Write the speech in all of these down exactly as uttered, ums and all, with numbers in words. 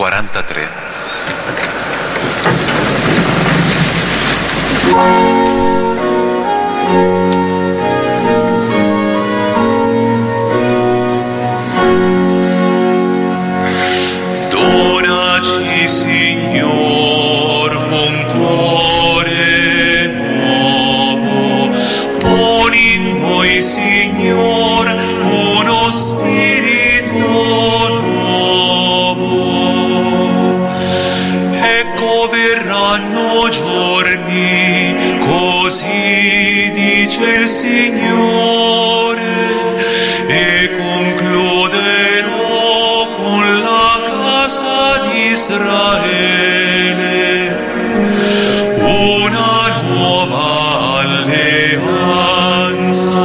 quarantatré. Donaci, Signor, un cuore nuovo, poni in noi, Signor, uno spirito nuovo. Ecco verranno giorni, così dice il Signore, e concluderò con la casa di Israele una nuova alleanza.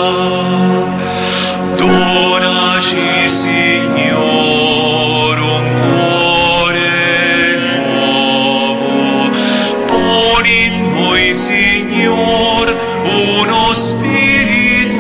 Donaci, Signor, un cuore nuovo, poni in noi, Signor, uno spirito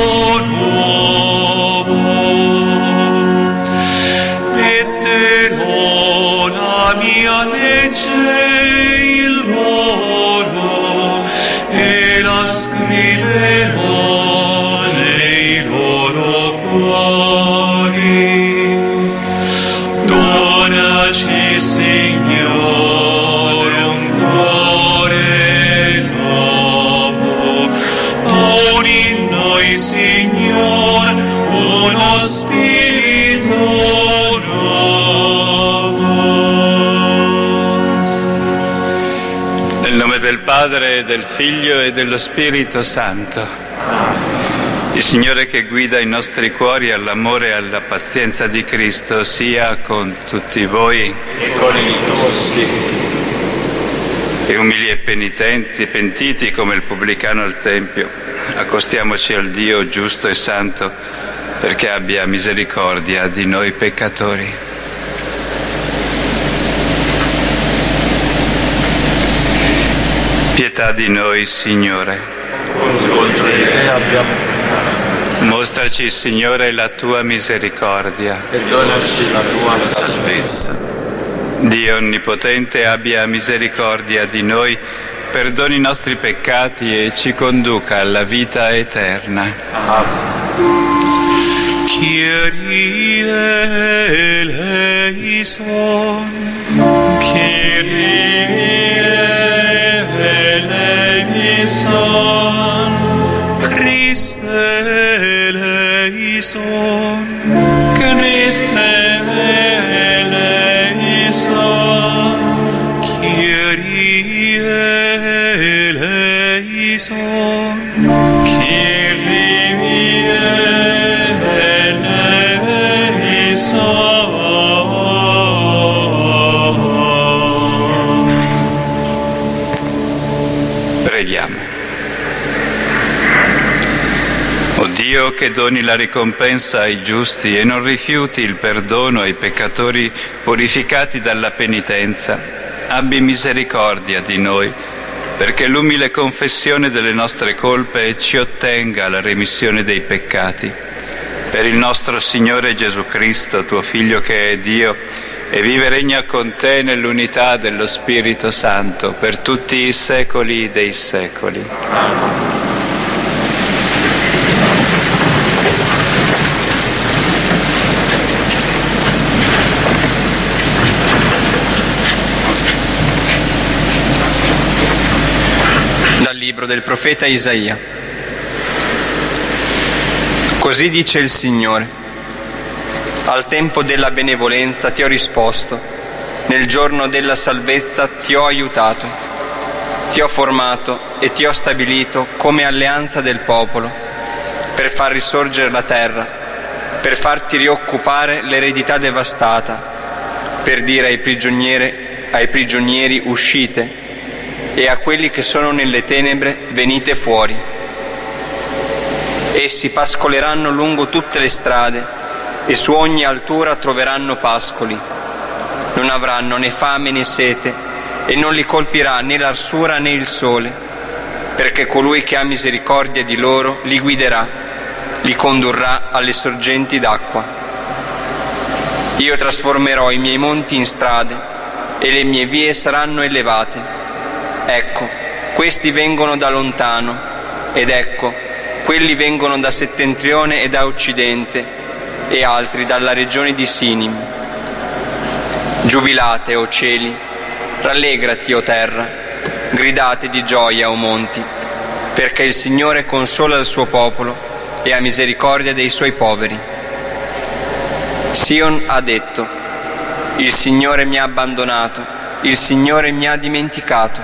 nuovo. Metterò la mia legge in loro e la scriverò nei loro cuori. Donaci, Signor, un cuore nuovo, poni in noi, Signor, uno spirito nuovo. Nel nome del Padre, del Figlio e dello Spirito Santo. Il Signore che guida i nostri cuori all'amore e alla pazienza di Cristo sia con tutti voi e con il tuo spirito. E umili e penitenti, pentiti come il pubblicano al Tempio, accostiamoci al Dio giusto e santo perché abbia misericordia di noi peccatori. Pietà di noi, Signore. Contro di te abbiamo peccato. Mostraci, Signore, la tua misericordia e donaci la tua salvezza. Dio Onnipotente abbia misericordia di noi, perdoni i nostri peccati e ci conduca alla vita eterna. Amen. Kyrie eleison, Kyrie eleison, Christe eleison, Christe eleison, Kyrie eleison, Kyrie eleison. Preghiamo. O Dio che doni la ricompensa ai giusti e non rifiuti il perdono ai peccatori purificati dalla penitenza, abbi misericordia di noi, perché l'umile confessione delle nostre colpe ci ottenga la remissione dei peccati. Per il nostro Signore Gesù Cristo, tuo Figlio che è Dio, e vive e regna con te nell'unità dello Spirito Santo, per tutti i secoli dei secoli. Amen. Dal libro del profeta Isaia. Così dice il Signore: al tempo della benevolenza ti ho risposto, nel giorno della salvezza ti ho aiutato, ti ho formato e ti ho stabilito come alleanza del popolo, per far risorgere la terra, per farti rioccupare l'eredità devastata, per dire ai prigionieri, ai prigionieri uscite, e a quelli che sono nelle tenebre venite fuori. Essi pascoleranno lungo tutte le strade e su ogni altura troveranno pascoli. Non avranno né fame né sete e non li colpirà né l'arsura né il sole, perché colui che ha misericordia di loro li guiderà, li condurrà alle sorgenti d'acqua. Io trasformerò i miei monti in strade e le mie vie saranno elevate. Ecco, questi vengono da lontano, ed ecco, quelli vengono da settentrione e da occidente, e altri dalla regione di Sinim. Giubilate, o cieli, rallegrati, o terra, gridate di gioia, o monti, perché il Signore consola il suo popolo e ha misericordia dei suoi poveri. Sion ha detto: il Signore mi ha abbandonato, il Signore mi ha dimenticato.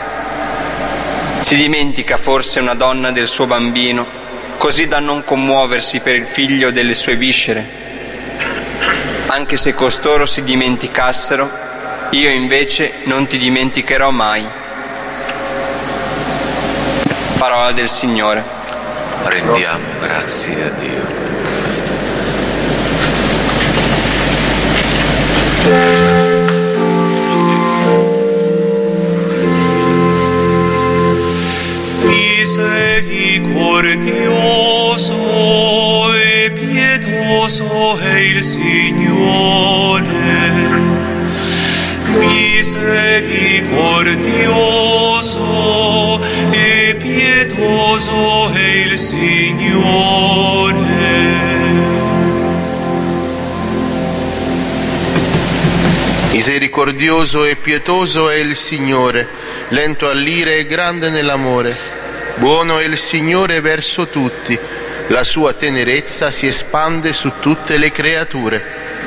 Si dimentica forse una donna del suo bambino, così da non commuoversi per il figlio delle sue viscere? Anche se costoro si dimenticassero, io invece non ti dimenticherò mai. Parola del Signore. Rendiamo grazie a Dio. Misericordioso e pietoso è il Signore. Misericordioso e pietoso è il Signore. Misericordioso e pietoso è il Signore, lento all'ira e grande nell'amore. Buono è il Signore verso tutti, la sua tenerezza si espande su tutte le creature.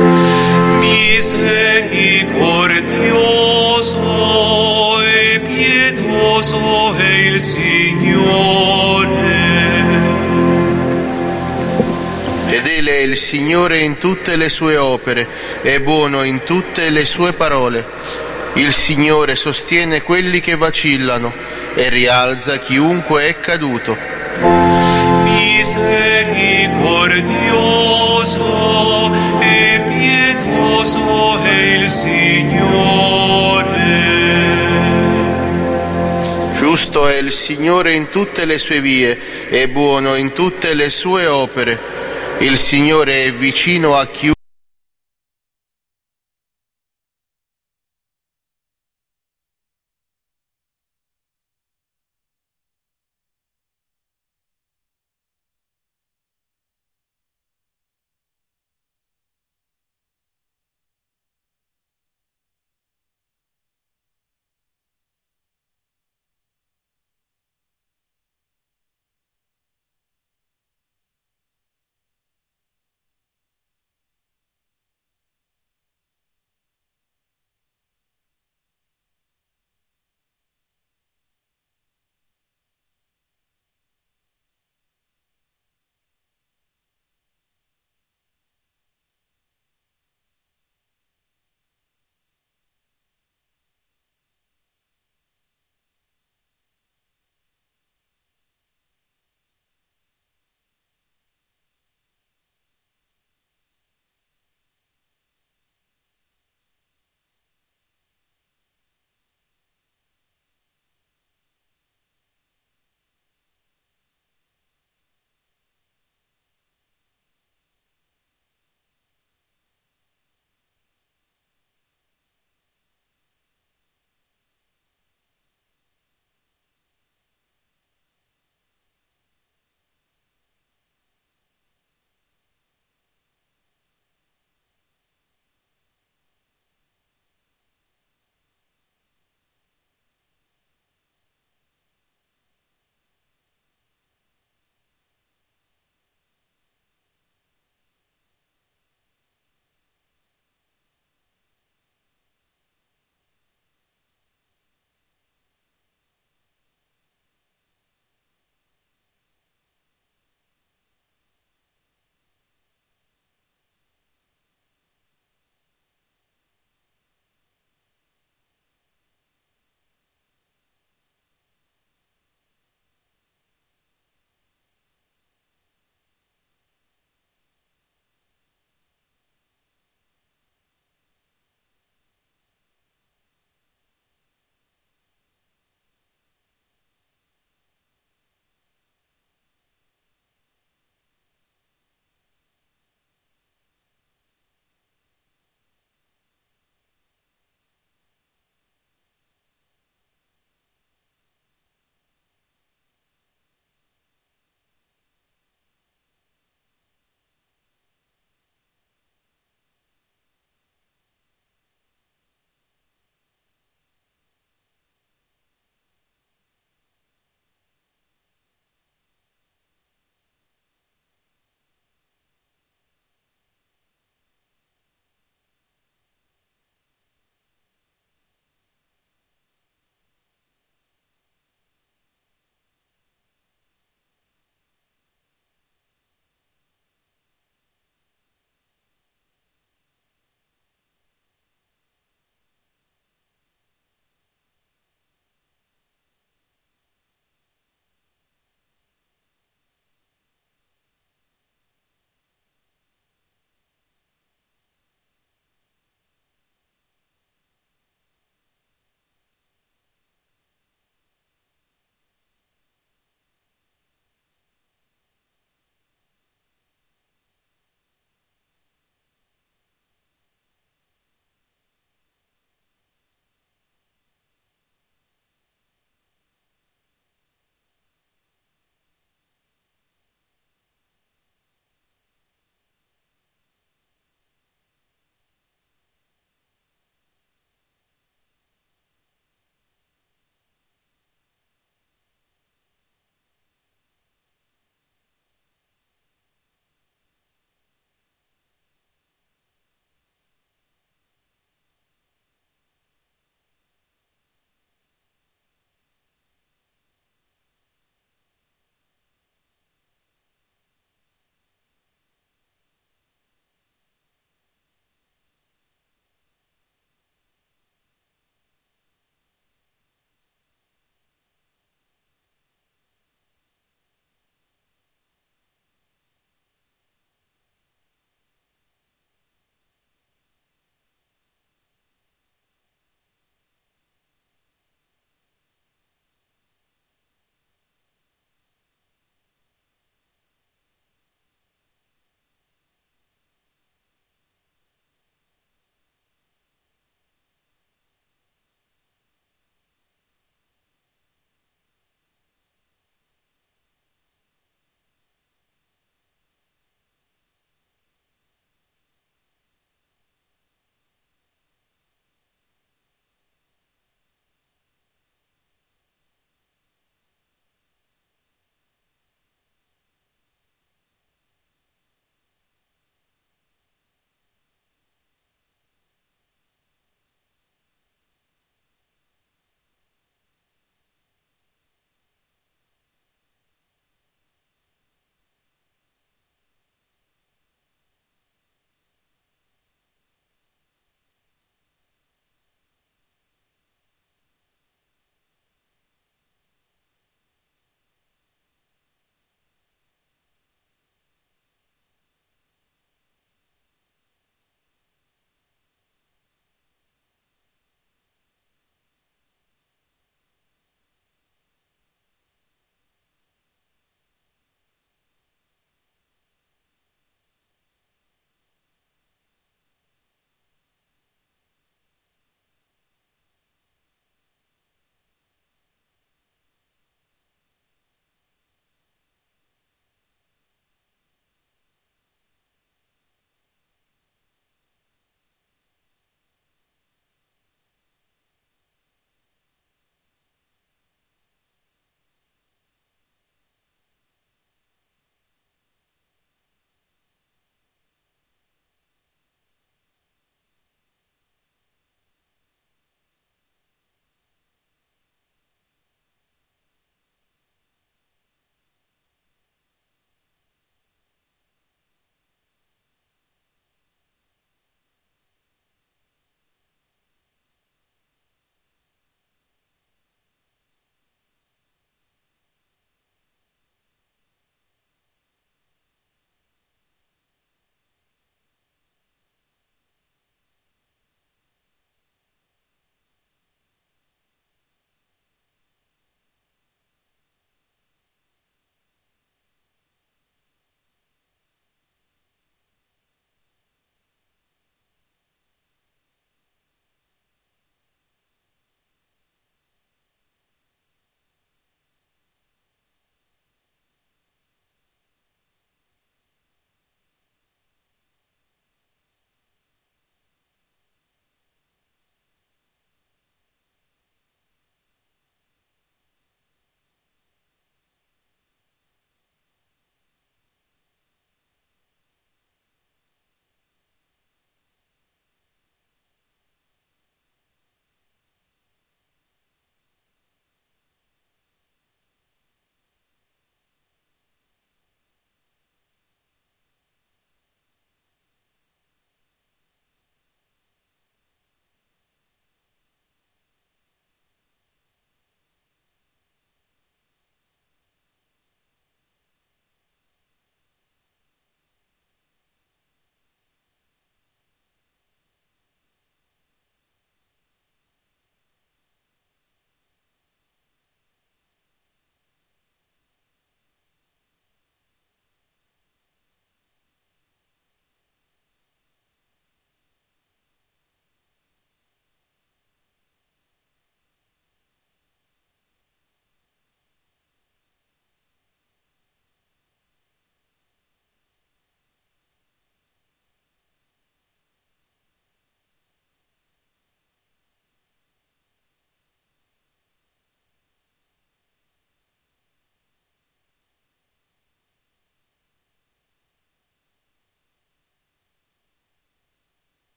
Misericordioso e pietoso è il Signore. Fedele è il Signore in tutte le sue opere, è buono in tutte le sue parole. Il Signore sostiene quelli che vacillano e rialza chiunque è caduto. Misericordioso e pietoso è il Signore. Giusto è il Signore in tutte le sue vie, è buono in tutte le sue opere. Il Signore è vicino a chiunque